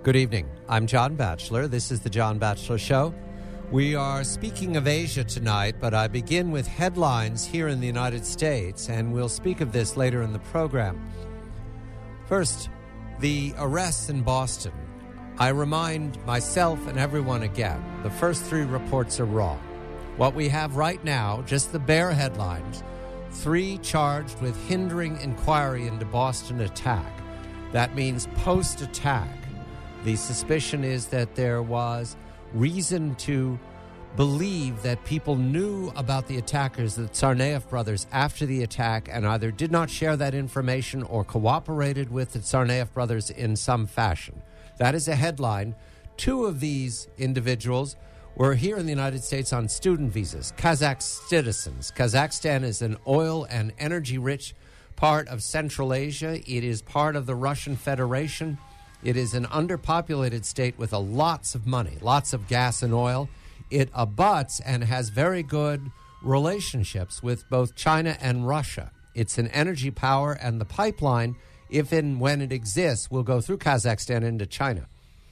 Good evening. I'm John Batchelor. This is the John Batchelor Show. We are speaking of Asia tonight, but I begin with headlines here in the United States, and we'll speak of this later in the program. First, the arrests in Boston. I remind myself and everyone again, the first three reports are wrong. What we have right now, just the bare headlines, 3 charged with hindering inquiry into Boston attack. That means post-attack. The suspicion is that there was reason to believe that people knew about the attackers, the Tsarnaev brothers, after the attack and either did not share that information or cooperated with the Tsarnaev brothers in some fashion. That is a headline. 2 of these individuals were here in the United States on student visas, Kazakh citizens. Kazakhstan is an oil and energy-rich part of Central Asia. It is part of the Russian Federation. It is an underpopulated state with lots of money, lots of gas and oil. It abuts and has very good relationships with both China and Russia. It's an energy power, and the pipeline, if and when it exists, will go through Kazakhstan into China.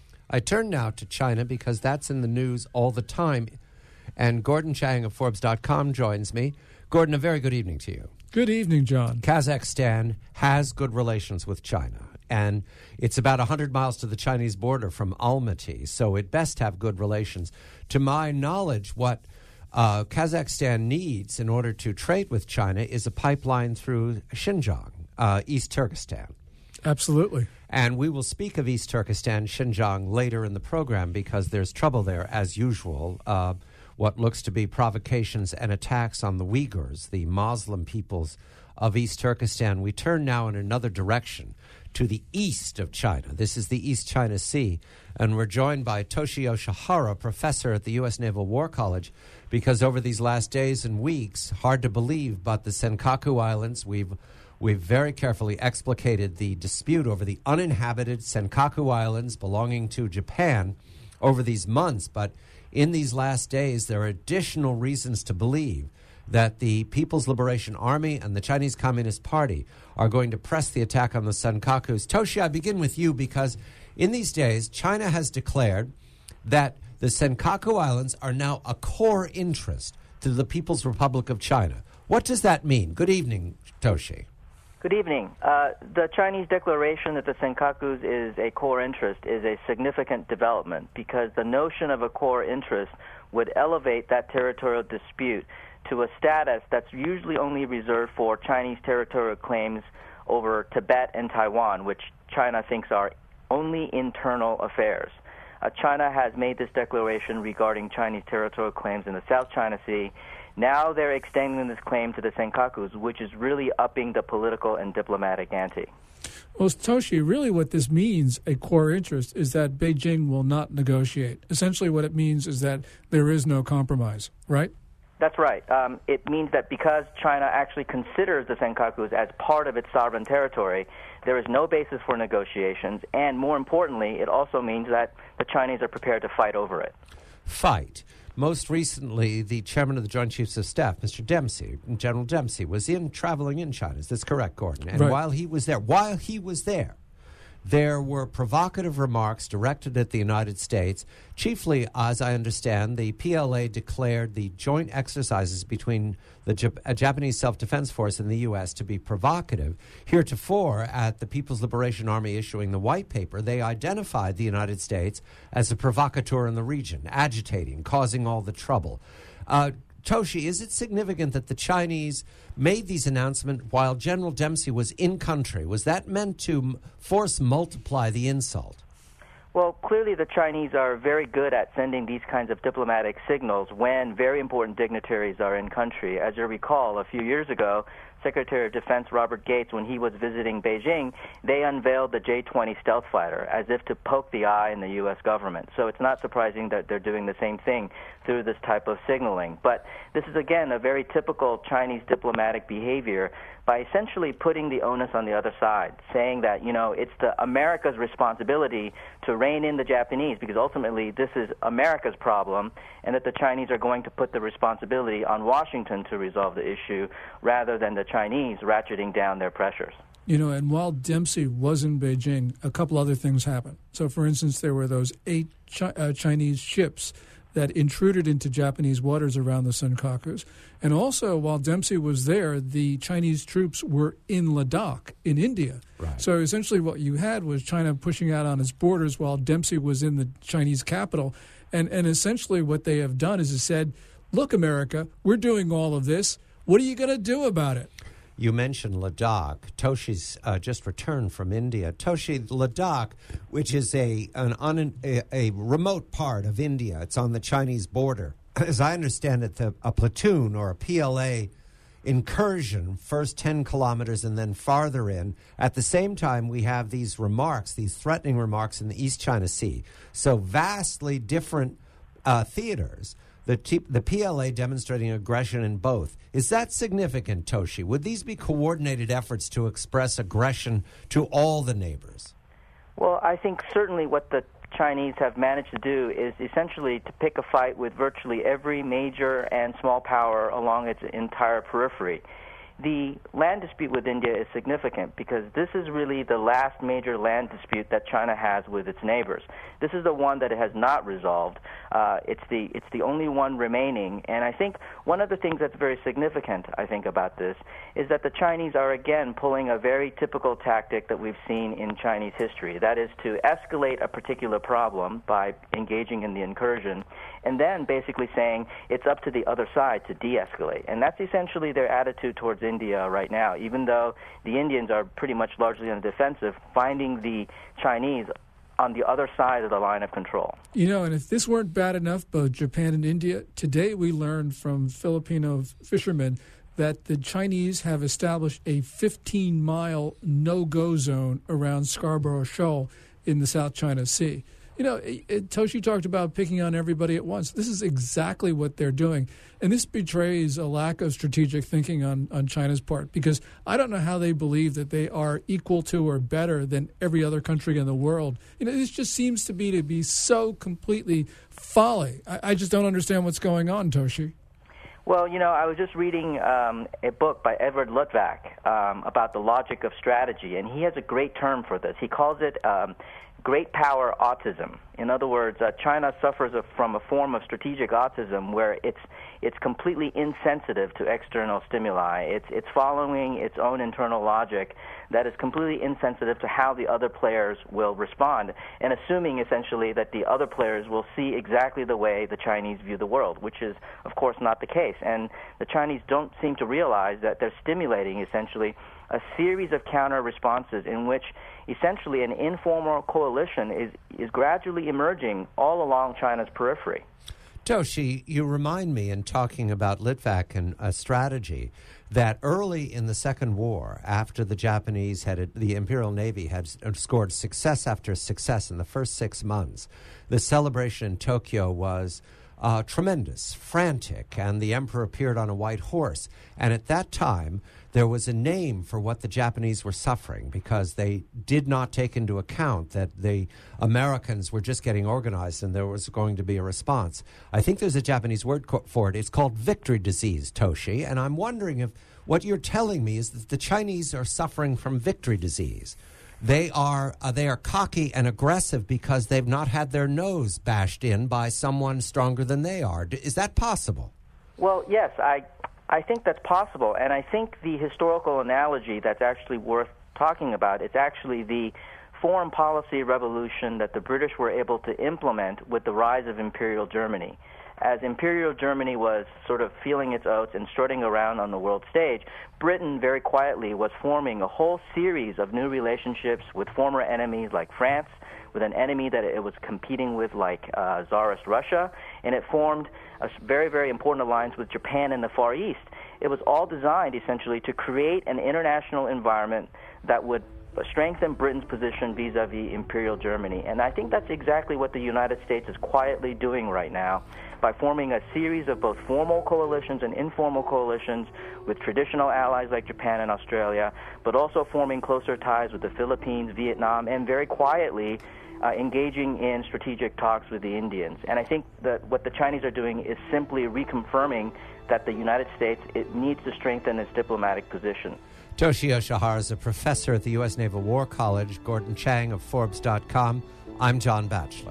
I turn now to China because that's in the news all the time. And Gordon Chang of Forbes.com joins me. Gordon, a very good evening to you. Good evening, John. Kazakhstan has good relations with China, and it's about 100 miles to the Chinese border from Almaty, so it best have good relations. To my knowledge, what Kazakhstan needs in order to trade with China is a pipeline through Xinjiang, East Turkestan. Absolutely. And we will speak of East Turkestan, Xinjiang, later in the program because there's trouble there, as usual. What looks to be provocations and attacks on the Uyghurs, the Muslim peoples of East Turkestan. We turn now in another direction to the east of China. This is the East China Sea, and we're joined by Toshio Shihara, professor at the U.S. Naval War College, because over these last days and weeks, hard to believe, but the Senkaku Islands, we've very carefully explicated the dispute over the uninhabited Senkaku Islands belonging to Japan over these months, but in these last days, there are additional reasons to believe that the People's Liberation Army and the Chinese Communist Party are going to press the attack on the Senkakus. Toshi, I begin with you because in these days, China has declared that the Senkaku Islands are now a core interest to the People's Republic of China. What does that mean? Good evening, Toshi. Good evening. The Chinese declaration that the Senkakus is a core interest is a significant development because the notion of a core interest would elevate that territorial dispute to a status that's usually only reserved for Chinese territorial claims over Tibet and Taiwan, which China thinks are only internal affairs. China has made this declaration regarding Chinese territorial claims in the South China Sea. Now they're extending this claim to the Senkakus, which is really upping the political and diplomatic ante. Well, Toshi, really what this means, a core interest, is that Beijing will not negotiate. Essentially what it means is that there is no compromise, right? That's right. It means that because China actually considers the Senkakus as part of its sovereign territory, there is no basis for negotiations, and more importantly, it also means that the Chinese are prepared to fight over it. Fight. Most recently, the chairman of the Joint Chiefs of Staff, Mr. Dempsey, General Dempsey, was traveling in China. Is this correct, Gordon? And right. while he was there, there were provocative remarks directed at the United States. Chiefly, as I understand, the PLA declared the joint exercises between the Japanese Self-Defense Force and the U.S. to be provocative. Heretofore, at the People's Liberation Army issuing the white paper, they identified the United States as a provocateur in the region, agitating, causing all the trouble. Toshi, is it significant that the Chinese made these announcements while General Dempsey was in country? Was that meant to force multiply the insult? Well, clearly the Chinese are very good at sending these kinds of diplomatic signals when very important dignitaries are in country. As you recall, a few years ago, Secretary of Defense Robert Gates, when he was visiting Beijing, they unveiled the J-20 stealth fighter as if to poke the eye in the U.S. government. So it's not surprising that they're doing the same thing through this type of signaling. But this is, again, a very typical Chinese diplomatic behavior by essentially putting the onus on the other side, saying that, it's America's responsibility to rein in the Japanese because ultimately this is America's problem, and that the Chinese are going to put the responsibility on Washington to resolve the issue rather than the Chinese ratcheting down their pressures. And while Dempsey was in Beijing, a couple other things happened. So, for instance, there were those 8 Chinese ships that intruded into Japanese waters around the Senkakus. And also, while Dempsey was there, the Chinese troops were in Ladakh in India. Right. So essentially what you had was China pushing out on its borders while Dempsey was in the Chinese capital. And essentially what they have done is said, look, America, we're doing all of this. What are you going to do about it? You mentioned Ladakh. Toshi's just returned from India. Toshi, Ladakh, which is a remote part of India, it's on the Chinese border. As I understand it, a platoon or a PLA incursion, first 10 kilometers and then farther in. At the same time, we have these threatening remarks in the East China Sea. So vastly different theaters. The PLA demonstrating aggression in both. Is that significant, Toshi? Would these be coordinated efforts to express aggression to all the neighbors? Well, I think certainly what the Chinese have managed to do is essentially to pick a fight with virtually every major and small power along its entire periphery. The land dispute with India is significant because this is really the last major land dispute that China has with its neighbors. This is the one that it has not resolved. It's the only one remaining. And I think one of the things that's very significant, I think, about this is that the Chinese are again pulling a very typical tactic that we've seen in Chinese history. That is to escalate a particular problem by engaging in the incursion and then basically saying it's up to the other side to de-escalate. And that's essentially their attitude towards India right now, even though the Indians are pretty much largely on the defensive, finding the Chinese on the other side of the line of control. And if this weren't bad enough, both Japan and India, today we learned from Filipino fishermen that the Chinese have established a 15-mile no-go zone around Scarborough Shoal in the South China Sea. Toshi talked about picking on everybody at once. This is exactly what they're doing. And this betrays a lack of strategic thinking on China's part, because I don't know how they believe that they are equal to or better than every other country in the world. This just seems to be so completely folly. I just don't understand what's going on, Toshi. Well, I was just reading a book by Edward Luttwak about the logic of strategy, and he has a great term for this. He calls it great power autism. In other words, China suffers from a form of strategic autism where it's completely insensitive to external stimuli. It's following its own internal logic that is completely insensitive to how the other players will respond, and assuming essentially that the other players will see exactly the way the Chinese view the world, which is, of course, not the case. And the Chinese don't seem to realize that they're stimulating essentially a series of counter responses in which essentially an informal coalition is gradually emerging all along China's periphery. Toshi, you remind me in talking about Litvak and a strategy that early in the Second War, after the Japanese the Imperial Navy had scored success after success in the first 6 months, the celebration in Tokyo was tremendous, frantic, and the emperor appeared on a white horse. And at that time, there was a name for what the Japanese were suffering because they did not take into account that the Americans were just getting organized and there was going to be a response. I think there's a Japanese word for it. It's called victory disease, Toshi. And I'm wondering if what you're telling me is that the Chinese are suffering from victory disease. They are cocky and aggressive because they've not had their nose bashed in by someone stronger than they are. Is that possible? Well, yes, I think that's possible, and I think the historical analogy that's actually worth talking about is actually the foreign policy revolution that the British were able to implement with the rise of Imperial Germany. As Imperial Germany was sort of feeling its oats and strutting around on the world stage, Britain very quietly was forming a whole series of new relationships with former enemies like France, with an enemy that it was competing with like Tsarist Russia, and it formed a very, very important alliance with Japan in the Far East. It was all designed essentially to create an international environment that would strengthen Britain's position vis-a-vis Imperial Germany. And I think that's exactly what the United States is quietly doing right now by forming a series of both formal coalitions and informal coalitions with traditional allies like Japan and Australia, but also forming closer ties with the Philippines, Vietnam, and very quietly engaging in strategic talks with the Indians. And I think that what the Chinese are doing is simply reconfirming that the United States needs to strengthen its diplomatic position. Toshio Shihara is a professor at the U.S. Naval War College. Gordon Chang of Forbes.com. I'm John Batchelor.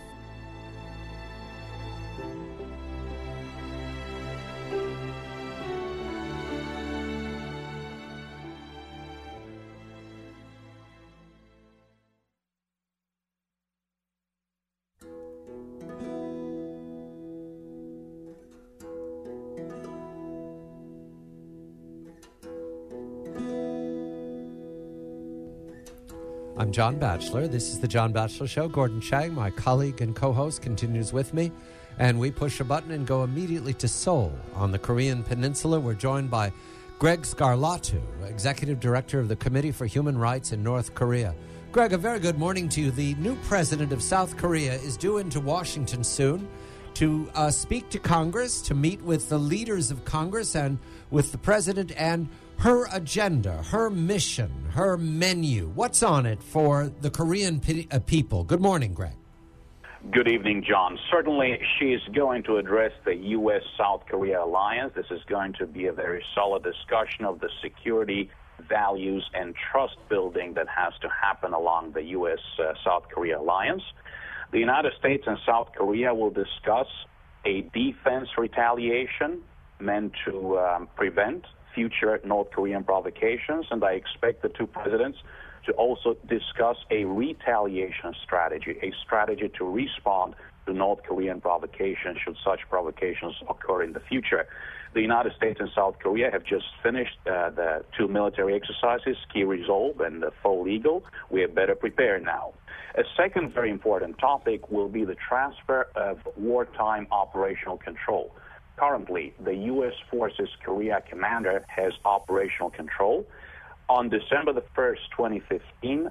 I'm John Batchelor. This is the John Batchelor Show. Gordon Chang, my colleague and co-host, continues with me. And we push a button and go immediately to Seoul on the Korean Peninsula. We're joined by Greg Scarlatu, Executive Director of the Committee for Human Rights in North Korea. Greg, a very good morning to you. The new president of South Korea is due into Washington soon to speak to Congress, to meet with the leaders of Congress and with the president and her agenda, her mission, her menu. What's on it for the Korean people? Good morning, Greg. Good evening, John. Certainly, she is going to address the U.S.-South Korea alliance. This is going to be a very solid discussion of the security, values, and trust building that has to happen along the U.S.-South Korea alliance. The United States and South Korea will discuss a defense retaliation meant to prevent future North Korean provocations, and I expect the two presidents to also discuss a retaliation strategy, a strategy to respond to North Korean provocations should such provocations occur in the future. The United States and South Korea have just finished the two military exercises, Key Resolve and the Fall Eagle. We are better prepared now. A second very important topic will be the transfer of wartime operational control. Currently, the U.S. Forces Korea commander has operational control. On December the 1st, 2015,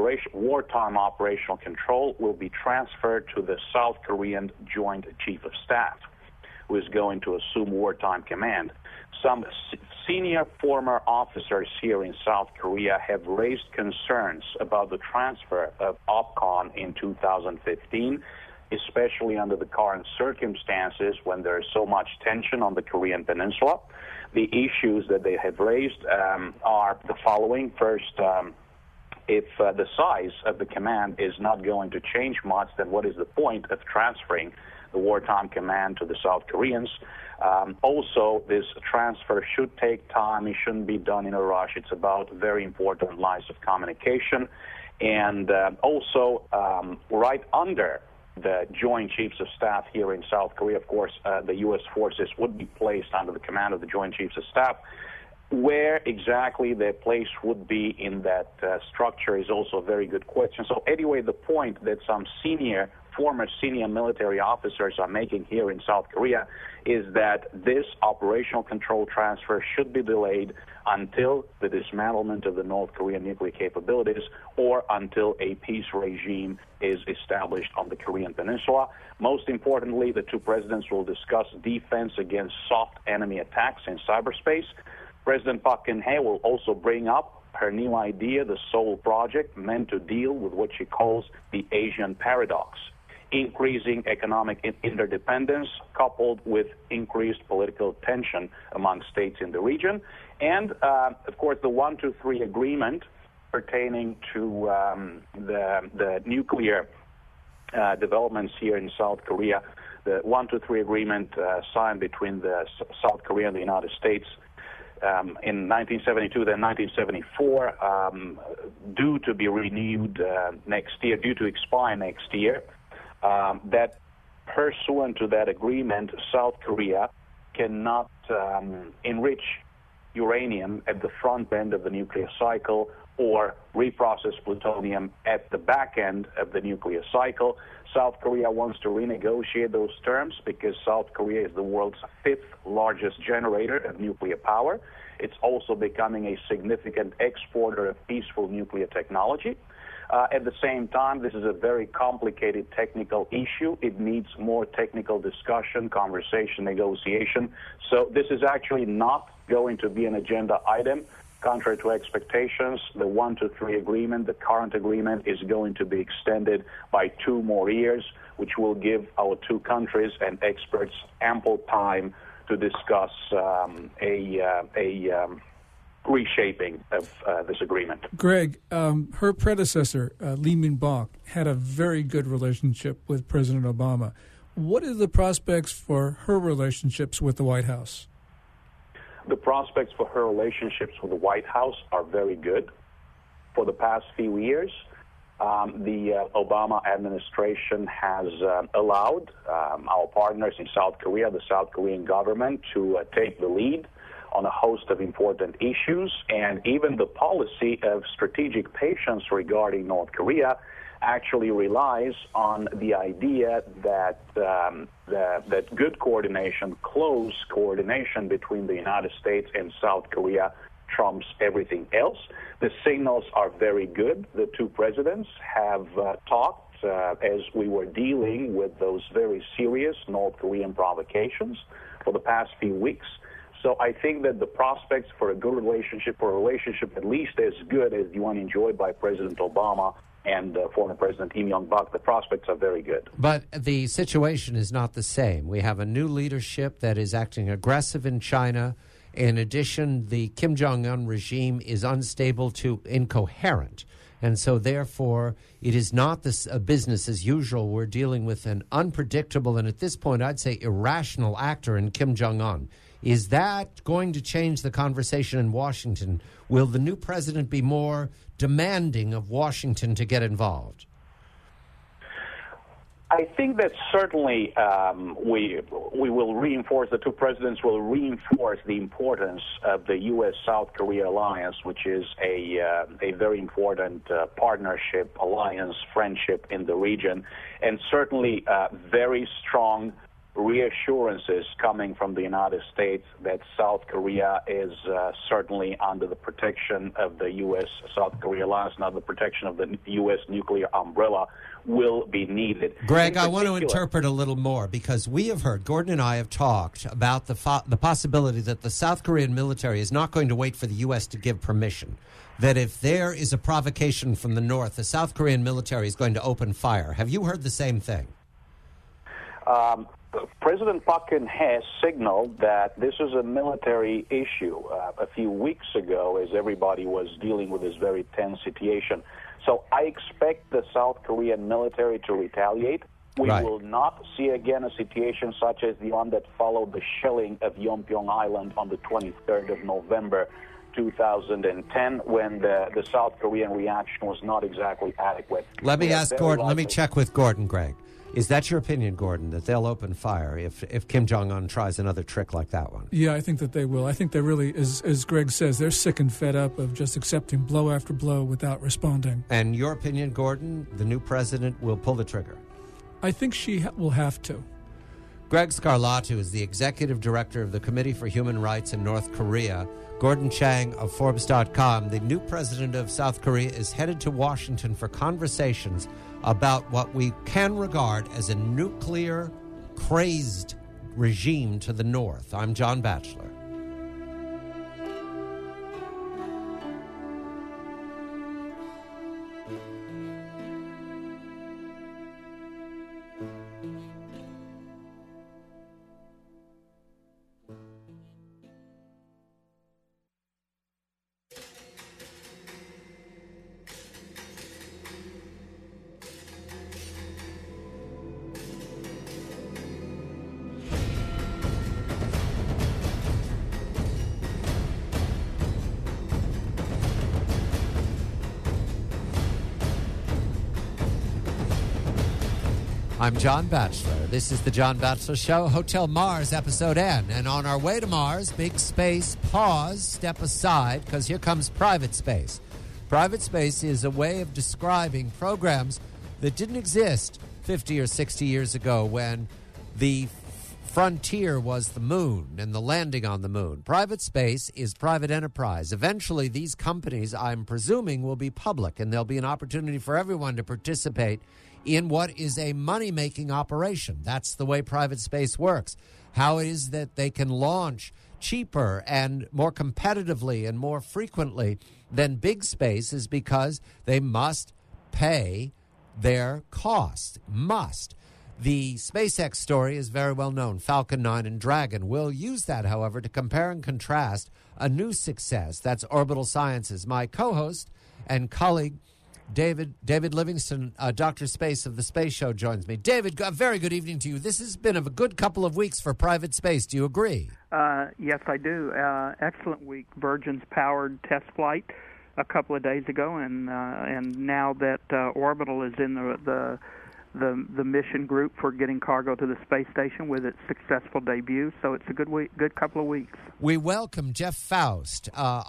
wartime operational control will be transferred to the South Korean Joint Chief of Staff, who is going to assume wartime command. Some senior former officers here in South Korea have raised concerns about the transfer of OPCON in 2015, especially under the current circumstances when there is so much tension on the Korean Peninsula. The issues that they have raised are the following. First, if the size of the command is not going to change much, then what is the point of transferring the wartime command to the South Koreans? Also, this transfer should take time. It shouldn't be done in a rush. It's about very important lines of communication. And also, right under the Joint Chiefs of Staff here in South Korea, of course, the U.S. forces would be placed under the command of the Joint Chiefs of Staff. Where exactly their place would be in that structure is also a very good question. So anyway, the point that some former senior military officers are making here in South Korea is that this operational control transfer should be delayed until the dismantlement of the North Korean nuclear capabilities or until a peace regime is established on the Korean Peninsula. Most importantly, the two presidents will discuss defense against soft enemy attacks in cyberspace. President Park Geun-hye will also bring up her new idea, the Seoul Project, meant to deal with what she calls the Asian paradox, increasing economic interdependence coupled with increased political tension among states in the region. And, of course, the 1-2-3 agreement pertaining to the nuclear developments here in South Korea, the 1-2-3 agreement signed between the South Korea and the United States in 1972, then 1974, due to be renewed next year, due to expire next year. That pursuant to that agreement, South Korea cannot enrich uranium at the front end of the nuclear cycle or reprocess plutonium at the back end of the nuclear cycle. South Korea wants to renegotiate those terms because South Korea is the world's fifth largest generator of nuclear power. It's also becoming a significant exporter of peaceful nuclear technology. At the same time, this is a very complicated technical issue. It needs more technical discussion, conversation, negotiation. So this is actually not going to be an agenda item Contrary to expectations, the 1 to 3 agreement, the current agreement, is going to be extended by 2 more years, which will give our two countries and experts ample time to discuss reshaping of this agreement. Greg, her predecessor, Lee Myung-bak, had a very good relationship with President Obama. What are the prospects for her relationships with the White House? The prospects for her relationships with the White House are very good. For the past few years, the Obama administration has allowed our partners in South Korea, the South Korean government, to take the lead on a host of important issues, and even the policy of strategic patience regarding North Korea actually relies on the idea that that good coordination, close coordination between the United States and South Korea trumps everything else. The signals are very good. The two presidents have talked as we were dealing with those very serious North Korean provocations for the past few weeks. So I think that the prospects for a good relationship, or a relationship at least as good as the one enjoyed by President Obama and former President Lee Myung-bak, the prospects are very good. But the situation is not the same. We have a new leadership that is acting aggressive in China. In addition, the Kim Jong-un regime is unstable to incoherent. And so, therefore, it is not this business as usual. We're dealing with an unpredictable and, at this point, I'd say irrational actor in Kim Jong-un. Is that going to change the conversation in Washington? Will the new president be more demanding of Washington to get involved? I think that certainly we will reinforce, the two presidents will reinforce the importance of the U.S.-South Korea alliance, which is a very important partnership, alliance, friendship in the region, and certainly very strong reassurances coming from the United States that South Korea is certainly under the protection of the U.S.-South Korea alliance, and under the protection of the U.S. nuclear umbrella, will be needed. Greg, I want to interpret a little more, because we have heard, Gordon and I have talked about the possibility that the South Korean military is not going to wait for the U.S. to give permission, that if there is a provocation from the north, the South Korean military is going to open fire. Have you heard the same thing? President Park Geun-hye signaled that this is a military issue a few weeks ago, as everybody was dealing with this very tense situation. So I expect the South Korean military to retaliate. We will not see again a situation such as the one that followed the shelling of Yeonpyeong Island on the 23rd of November 2010, when the South Korean reaction was not exactly adequate. Let me ask Gordon. Let me check with Gordon, Greg. Is that your opinion, Gordon, that they'll open fire if Kim Jong-un tries another trick like that one? Yeah, I think that they will. I think they really, as Greg says, they're sick and fed up of just accepting blow after blow without responding. And your opinion, Gordon, the new president will pull the trigger? I think she will have to. Greg Scarlatti is the executive director of the Committee for Human Rights in North Korea. Gordon Chang of Forbes.com, the new president of South Korea, is headed to Washington for conversations about what we can regard as a nuclear-crazed regime to the north. I'm John Batchelor. I'm John Batchelor. This is the John Batchelor Show, Hotel Mars, Episode N. And on our way to Mars, big space, pause, step aside, because here comes private space. Private space is a way of describing programs that didn't exist 50 or 60 years ago, when the frontier was the moon and the landing on the moon. Private space is private enterprise. Eventually, these companies, I'm presuming, will be public, and there'll be an opportunity for everyone to participate in what is a money-making operation. That's the way private space works. How it is that they can launch cheaper and more competitively and more frequently than big space is because they must pay their cost. Must. The SpaceX story is very well known, Falcon 9 and Dragon. We'll use that, however, to compare and contrast a new success. That's Orbital Sciences. My co-host and colleague, David Livingston, Dr. Space of The Space Show, joins me. David, a very good evening to you. This has been a good couple of weeks for private space. Do you agree? Yes, I do. Excellent week. Virgin's powered test flight a couple of days ago, and now that Orbital is in the mission group for getting cargo to the space station with its successful debut, so it's a good couple of weeks. We welcome Jeff Faust,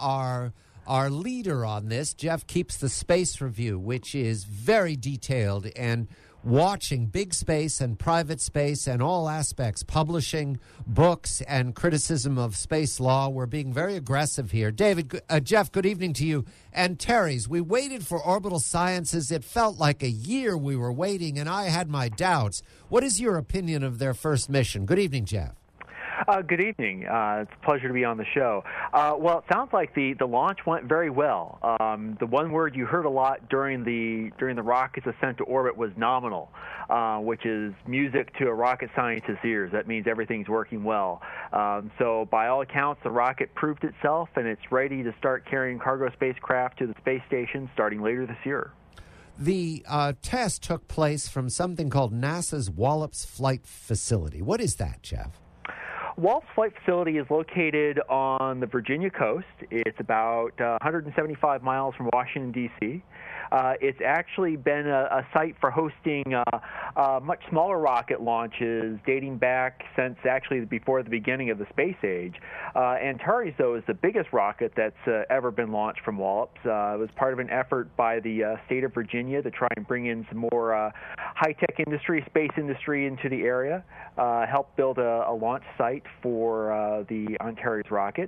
our leader on this. Jeff keeps the Space Review, which is very detailed and watching big space and private space and all aspects, publishing books and criticism of space law. We're being very aggressive here. Jeff, good evening to you. Antares, we waited for Orbital Sciences. It felt like a year we were waiting, and I had my doubts. What is your opinion of their first mission? Good evening, Jeff. Good evening. It's a pleasure to be on the show. Well, it sounds like the launch went very well. The one word you heard a lot during the rocket's ascent to orbit was nominal, which is music to a rocket scientist's ears. That means everything's working well. So by all accounts, the rocket proved itself, and it's ready to start carrying cargo spacecraft to the space station starting later this year. The test took place from something called NASA's Wallops Flight Facility. What is that, Jeff? Wallops Flight Facility is located on the Virginia coast. It's about 175 miles from Washington, D.C. It's actually been a site for hosting much smaller rocket launches dating back since actually before the beginning of the space age. Antares, though, is the biggest rocket that's ever been launched from Wallops. It was part of an effort by the state of Virginia to try and bring in some more high-tech industry, space industry into the area, help build a launch site for the Antares rocket.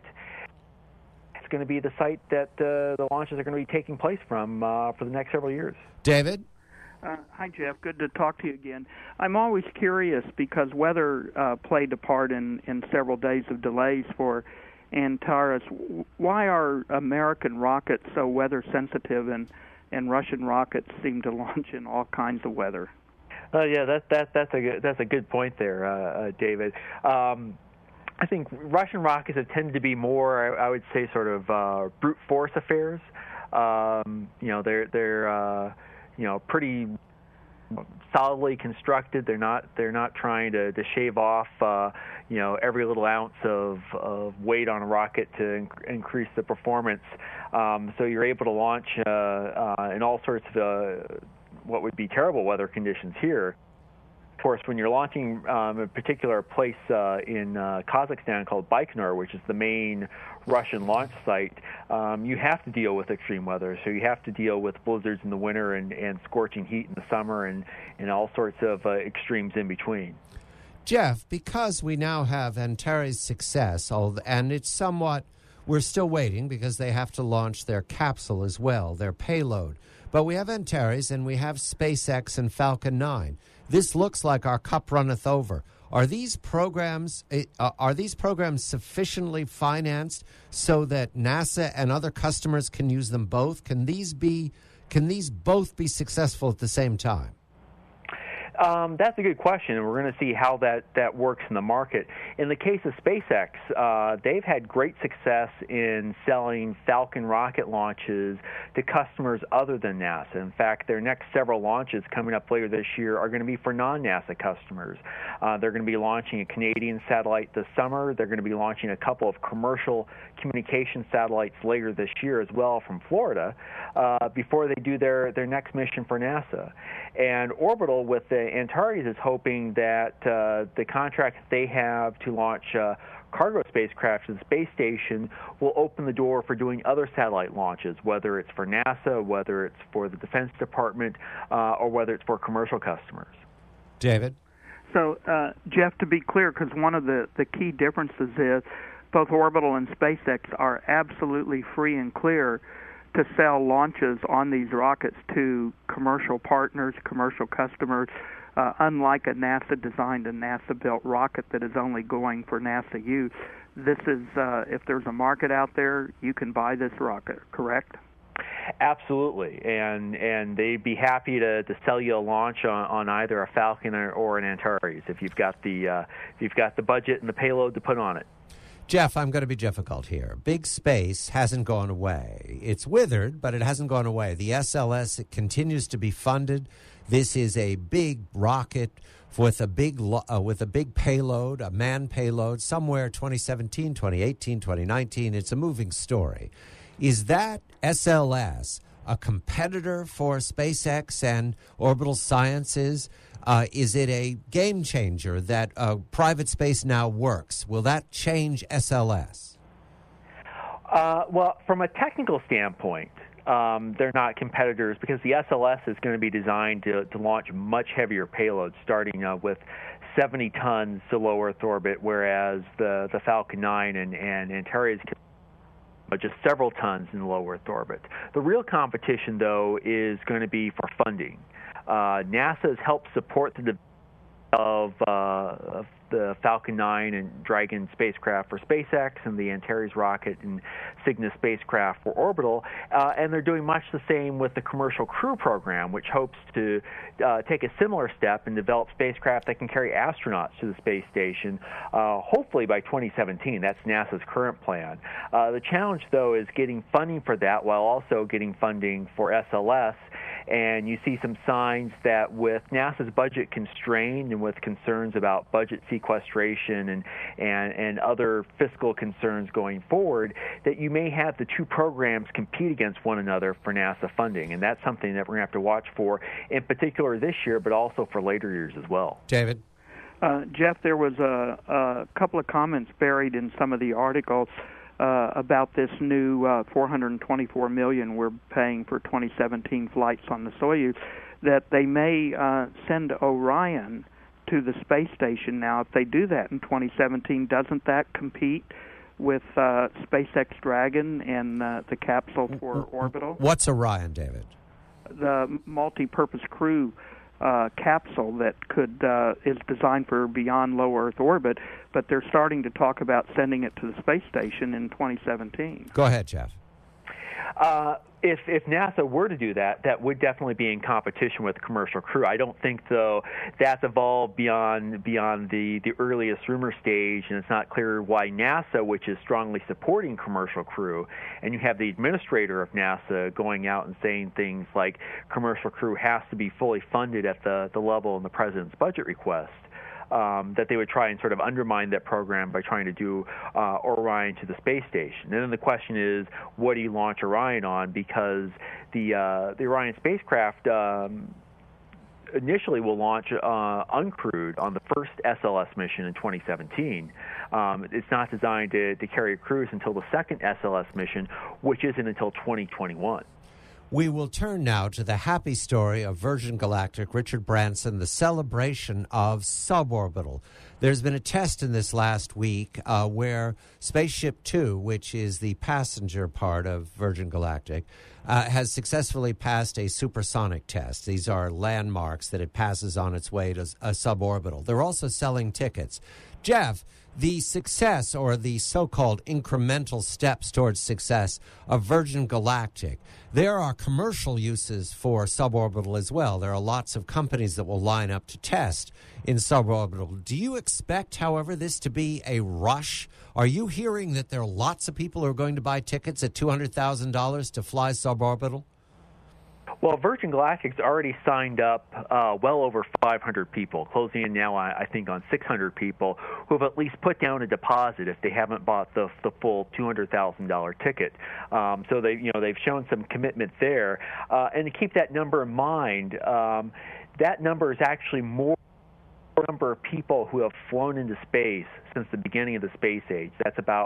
It's going to be the site that the launches are going to be taking place from for the next several years. David? Hi, Jeff. Good to talk to you again. I'm always curious because weather played a part in several days of delays for Antares. Why are American rockets so weather sensitive and Russian rockets seem to launch in all kinds of weather? Yeah, that's a good point there, David. I think Russian rockets have tended to be more, I would say, sort of brute force affairs. They're pretty solidly constructed. They're not trying to shave off every little ounce of weight on a rocket to increase the performance. So you're able to launch in all sorts of what would be terrible weather conditions here. Of course, when you're launching a particular place in Kazakhstan called Baikonur, which is the main Russian launch site, you have to deal with extreme weather. So you have to deal with blizzards in the winter and scorching heat in the summer and all sorts of extremes in between. Jeff, because we now have Antares' success, and it's somewhat, we're still waiting because they have to launch their capsule as well, their payload. But we have Antares and we have SpaceX and Falcon 9. This looks like our cup runneth over. Are these programs sufficiently financed so that NASA and other customers can use them both? Can these both be successful at the same time? That's a good question, and we're going to see how that works in the market. In the case of SpaceX, they've had great success in selling Falcon rocket launches to customers other than NASA. In fact, their next several launches coming up later this year are going to be for non-NASA customers. They're going to be launching a Canadian satellite this summer. They're going to be launching a couple of commercial communication satellites later this year as well from Florida before they do their next mission for NASA. And Orbital, with the Antares, is hoping that the contract that they have to launch cargo spacecraft to the space station will open the door for doing other satellite launches, whether it's for NASA, whether it's for the Defense Department, or whether it's for commercial customers. David? So, Jeff, to be clear, because one of the key differences is both Orbital and SpaceX are absolutely free and clear to sell launches on these rockets to commercial partners, commercial customers, unlike a NASA-designed and NASA-built rocket that is only going for NASA use. This is, if there's a market out there, you can buy this rocket, correct? Absolutely, and they'd be happy to sell you a launch on either a Falcon or an Antares if you've got the budget and the payload to put on it. Jeff, I'm going to be difficult here. Big space hasn't gone away. It's withered, but it hasn't gone away. The SLS, it continues to be funded. This is a big rocket with a big payload, a manned payload, somewhere 2017, 2018, 2019. It's a moving story. Is that SLS a competitor for SpaceX and Orbital Sciences? Is it a game changer that private space now works? Will that change SLS? Well, from a technical standpoint, they're not competitors because the SLS is going to be designed to launch much heavier payloads, starting with 70 tons to low Earth orbit, whereas the Falcon 9 and Antares just several tons in low Earth orbit. The real competition, though, is going to be for funding. NASA has helped support the development of the Falcon 9 and Dragon spacecraft for SpaceX and the Antares rocket and Cygnus spacecraft for Orbital, and they're doing much the same with the Commercial Crew program, which hopes to take a similar step and develop spacecraft that can carry astronauts to the space station, hopefully by 2017. That's NASA's current plan. The challenge, though, is getting funding for that while also getting funding for SLS. And you see some signs that with NASA's budget constrained and with concerns about budget sequestration and other fiscal concerns going forward, that you may have the two programs compete against one another for NASA funding. And that's something that we're going to have to watch for, in particular this year, but also for later years as well. David? Jeff, there was a couple of comments buried in some of the articles about this new $424 million we're paying for 2017 flights on the Soyuz, that they may send Orion to the space station. Now, if they do that in 2017, doesn't that compete with SpaceX Dragon and the capsule for Orbital? What's Orion, David? The multi-purpose crew capsule that is designed for beyond low Earth orbit, but they're starting to talk about sending it to the space station in 2017. Go ahead, Jeff. If NASA were to do that, that would definitely be in competition with Commercial Crew. I don't think, though, that's evolved beyond the earliest rumor stage, and it's not clear why NASA, which is strongly supporting Commercial Crew, and you have the administrator of NASA going out and saying things like Commercial Crew has to be fully funded at the level in the president's budget request. That they would try and sort of undermine that program by trying to do Orion to the space station. And then the question is, what do you launch Orion on? Because the Orion spacecraft initially will launch uncrewed on the first SLS mission in 2017. It's not designed to carry crews until the second SLS mission, which isn't until 2021. We will turn now to the happy story of Virgin Galactic, Richard Branson, the celebration of suborbital. There's been a test in this last week where Spaceship Two, which is the passenger part of Virgin Galactic, has successfully passed a supersonic test. These are landmarks that it passes on its way to a suborbital. They're also selling tickets. Jeff, the success or the so-called incremental steps towards success of Virgin Galactic, there are commercial uses for suborbital as well. There are lots of companies that will line up to test in suborbital. Do you expect, however, this to be a rush? Are you hearing that there are lots of people who are going to buy tickets at $200,000 to fly suborbital? Well, Virgin Galactic's already signed up well over 500 people, closing in now, I think, on 600 people who have at least put down a deposit if they haven't bought the full $200,000 ticket. So they've shown some commitment there. And to keep that number in mind, that number is actually more number of people who have flown into space since the beginning of the space age. That's about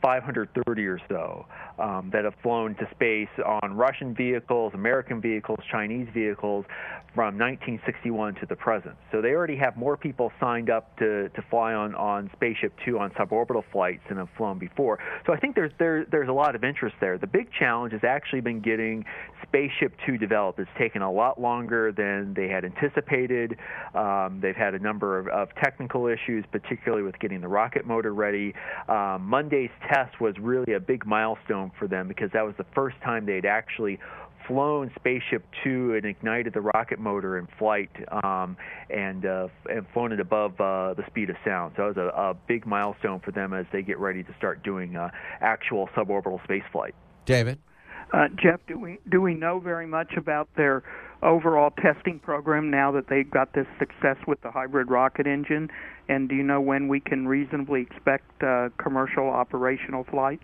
530 or so that have flown to space on Russian vehicles, American vehicles, Chinese vehicles from 1961 to the present. So they already have more people signed up to fly on Spaceship Two on suborbital flights than have flown before. So I think there's a lot of interest there. The big challenge has actually been getting Spaceship Two developed. It's taken a lot longer than they had anticipated. They've had a number of technical issues, particularly with getting the rocket motor ready. Monday's test was really a big milestone for them because that was the first time they'd actually flown Spaceship Two and ignited the rocket motor in flight and flown it above the speed of sound. So it was a big milestone for them as they get ready to start doing actual suborbital space flight. David? Jeff, do we know very much about their overall testing program now that they've got this success with the hybrid rocket engine? And do you know when we can reasonably expect commercial operational flights?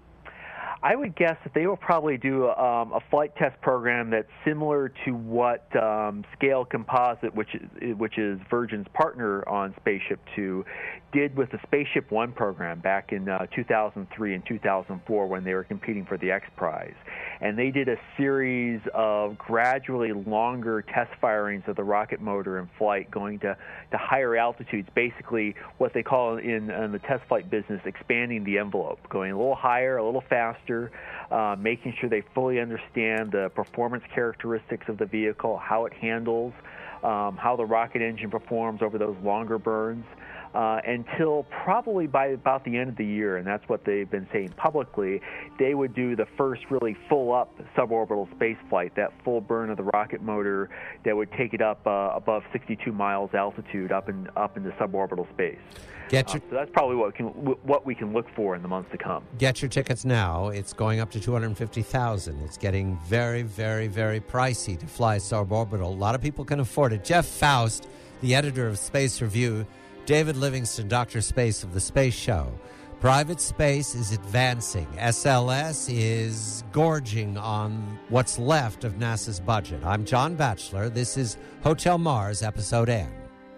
I would guess that they will probably do a flight test program that's similar to what Scale Composite, which is Virgin's partner on Spaceship Two, did with the Spaceship One program back in 2003 and 2004 when they were competing for the X Prize. And they did a series of gradually longer test firings of the rocket motor in flight, going to higher altitudes, basically what they call in the test flight business expanding the envelope, going a little higher, a little faster, making sure they fully understand the performance characteristics of the vehicle, how it handles, how the rocket engine performs over those longer burns, until probably by about the end of the year, and that's what they've been saying publicly, they would do the first really full-up suborbital space flight, that full burn of the rocket motor that would take it up above 62 miles altitude up into suborbital space. So that's probably what we can look for in the months to come. Get your tickets now. It's going up to $250,000. It's getting very, very, very pricey to fly suborbital. A lot of people can afford it. Jeff Faust, the editor of Space Review, David Livingston, Dr. Space of The Space Show. Private space is advancing. SLS is gorging on what's left of NASA's budget. I'm John Batchelor. This is Hotel Mars, Episode N.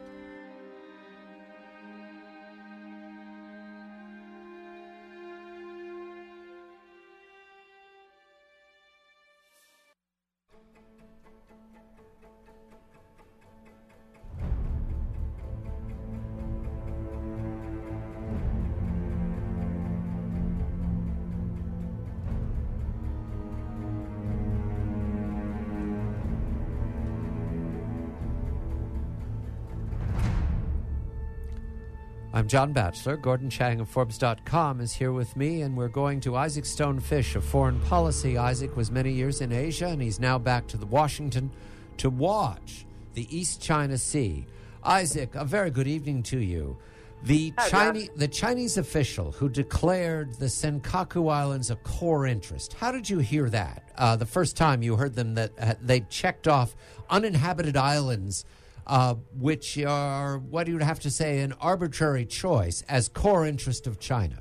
I'm John Batchelor. Gordon Chang of Forbes.com is here with me, and we're going to Isaac Stone Fish of Foreign Policy. Isaac was many years in Asia, and he's now back to Washington to watch the East China Sea. Isaac, a very good evening to you. The Chinese official who declared the Senkaku Islands a core interest, how did you hear that? The first time you heard them that they checked off uninhabited islands, which are, what do you have to say, an arbitrary choice as core interest of China?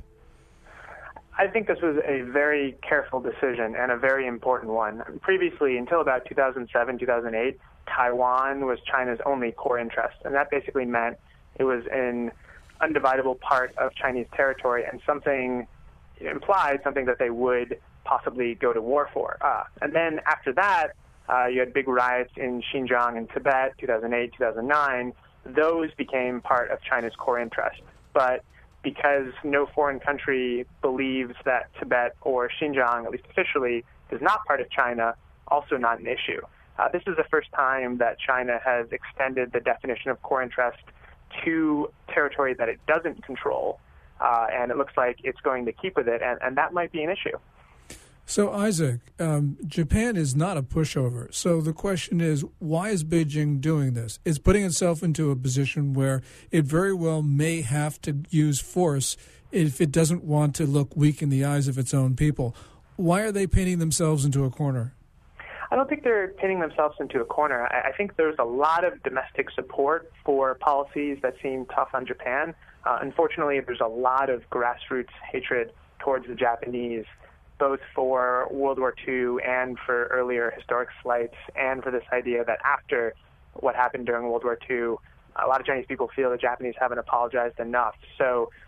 I think this was a very careful decision and a very important one. Previously, until about 2007, 2008, Taiwan was China's only core interest, and that basically meant it was an undividable part of Chinese territory and something implied something that they would possibly go to war for. And then after that, you had big riots in Xinjiang and Tibet, 2008, 2009. Those became part of China's core interest. But because no foreign country believes that Tibet or Xinjiang, at least officially, is not part of China, also not an issue. This is the first time that China has extended the definition of core interest to territory that it doesn't control, and it looks like it's going to keep with it, and that might be an issue. So, Isaac, Japan is not a pushover. So the question is, why is Beijing doing this? It's putting itself into a position where it very well may have to use force if it doesn't want to look weak in the eyes of its own people. Why are they painting themselves into a corner? I don't think they're pinning themselves into a corner. I think there's a lot of domestic support for policies that seem tough on Japan. Unfortunately, there's a lot of grassroots hatred towards the Japanese, both for World War II and for earlier historic flights, and for this idea that after what happened during World War II, a lot of Chinese people feel the Japanese haven't apologized enough. So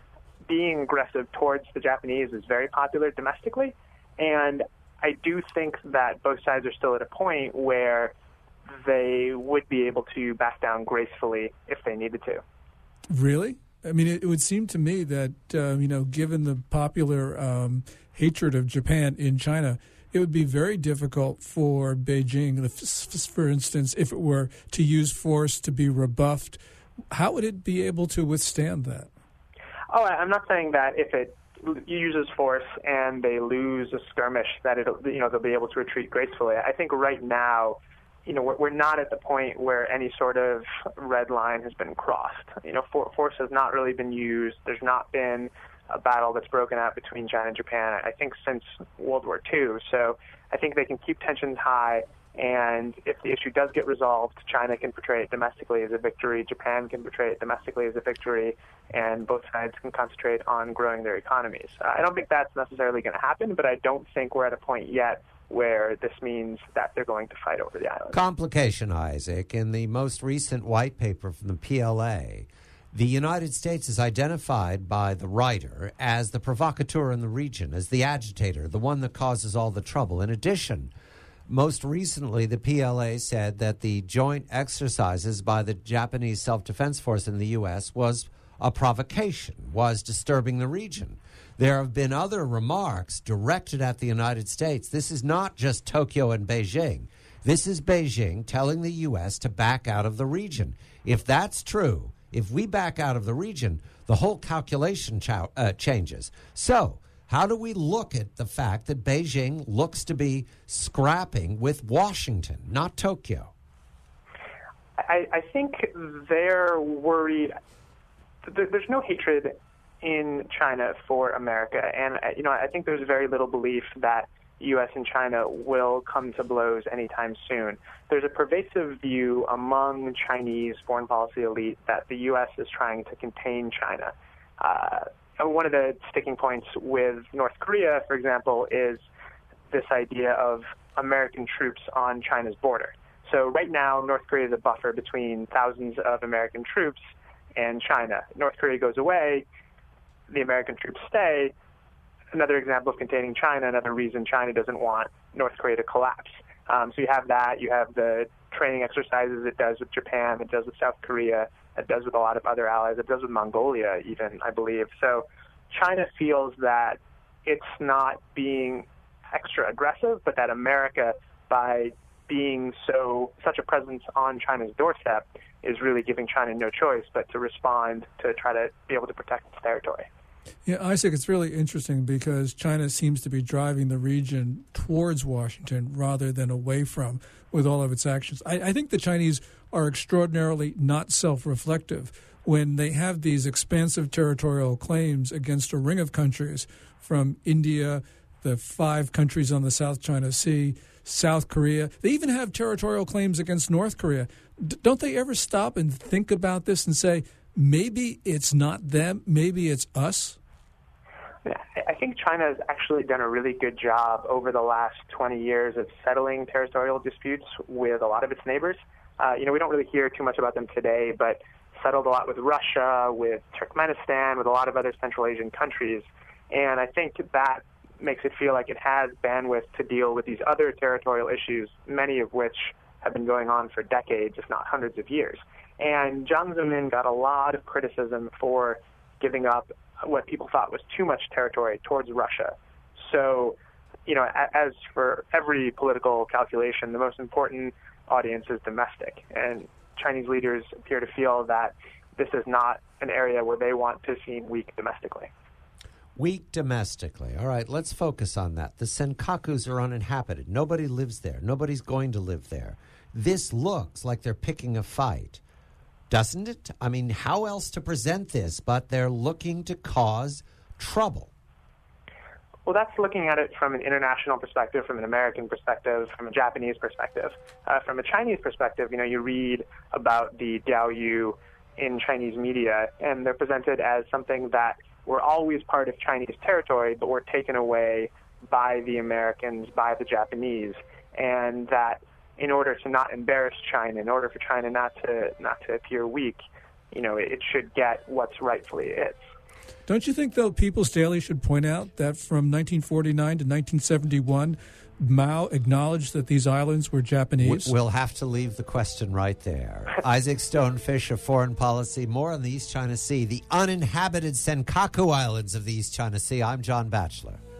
being aggressive towards the Japanese is very popular domestically, and I do think that both sides are still at a point where they would be able to back down gracefully if they needed to. Really? I mean, it would seem to me that, given the popular hatred of Japan in China, it would be very difficult for Beijing, for instance, if it were to use force to be rebuffed. How would it be able to withstand that? Oh, I'm not saying that if it uses force and they lose a skirmish that they'll be able to retreat gracefully. I think right now, we're not at the point where any sort of red line has been crossed. Force has not really been used. There's not been a battle that's broken out between China and Japan, I think, since World War II. So I think they can keep tensions high, and if the issue does get resolved, China can portray it domestically as a victory, Japan can portray it domestically as a victory, and both sides can concentrate on growing their economies. I don't think that's necessarily going to happen, but I don't think we're at a point yet where this means that they're going to fight over the island. Complication, Isaac. In the most recent white paper from the PLA, the United States is identified by the writer as the provocateur in the region, as the agitator, the one that causes all the trouble. In addition, most recently, the PLA said that the joint exercises by the Japanese Self-Defense Force in the U.S. was a provocation, was disturbing the region. There have been other remarks directed at the United States. This is not just Tokyo and Beijing. This is Beijing telling the U.S. to back out of the region. If that's true, if we back out of the region, the whole calculation changes. So how do we look at the fact that Beijing looks to be scrapping with Washington, not Tokyo? I think they're worried. There's no hatred in China for America, and I think there's very little belief that U.S. and China will come to blows anytime soon. There's a pervasive view among Chinese foreign policy elite that the U.S. is trying to contain China. One of the sticking points with North Korea, for example, is this idea of American troops on China's border. So right now, North Korea is a buffer between thousands of American troops and China. North Korea goes away, the American troops stay. Another example of containing China, another reason China doesn't want North Korea to collapse. So you have that. You have the training exercises it does with Japan, it does with South Korea, it does with a lot of other allies, it does with Mongolia even, I believe. So China feels that it's not being extra aggressive, but that America, by being such a presence on China's doorstep, is really giving China no choice but to respond to try to be able to protect its territory. Yeah, Isaac, it's really interesting because China seems to be driving the region towards Washington rather than away from with all of its actions. I think the Chinese are extraordinarily not self-reflective when they have these expansive territorial claims against a ring of countries from India, the 5 countries on the South China Sea, South Korea. They even have territorial claims against North Korea. Don't they ever stop and think about this and say, maybe it's not them, maybe it's us? I think China has actually done a really good job over the last 20 years of settling territorial disputes with a lot of its neighbors. We don't really hear too much about them today, but settled a lot with Russia, with Turkmenistan, with a lot of other Central Asian countries. And I think that makes it feel like it has bandwidth to deal with these other territorial issues, many of which have been going on for decades, if not hundreds of years. And Jiang Zemin got a lot of criticism for giving up what people thought was too much territory towards Russia. So, as for every political calculation, the most important audience is domestic. And Chinese leaders appear to feel that this is not an area where they want to seem weak domestically. Weak domestically. All right, let's focus on that. The Senkakus are uninhabited. Nobody lives there. Nobody's going to live there. This looks like they're picking a fight, doesn't it? I mean, how else to present this but they're looking to cause trouble? Well, that's looking at it from an international perspective, from an American perspective, from a Japanese perspective. From a Chinese perspective, you read about the Diaoyu in Chinese media, and they're presented as something that were always part of Chinese territory, but were taken away by the Americans, by the Japanese, and that in order to not embarrass China, in order for China not to appear weak, it should get what's rightfully its. Don't you think, though, People's Daily should point out that from 1949 to 1971, Mao acknowledged that these islands were Japanese? We'll have to leave the question right there. Isaac Stonefish of Foreign Policy. More on the East China Sea, the uninhabited Senkaku Islands of the East China Sea. I'm John Batchelor.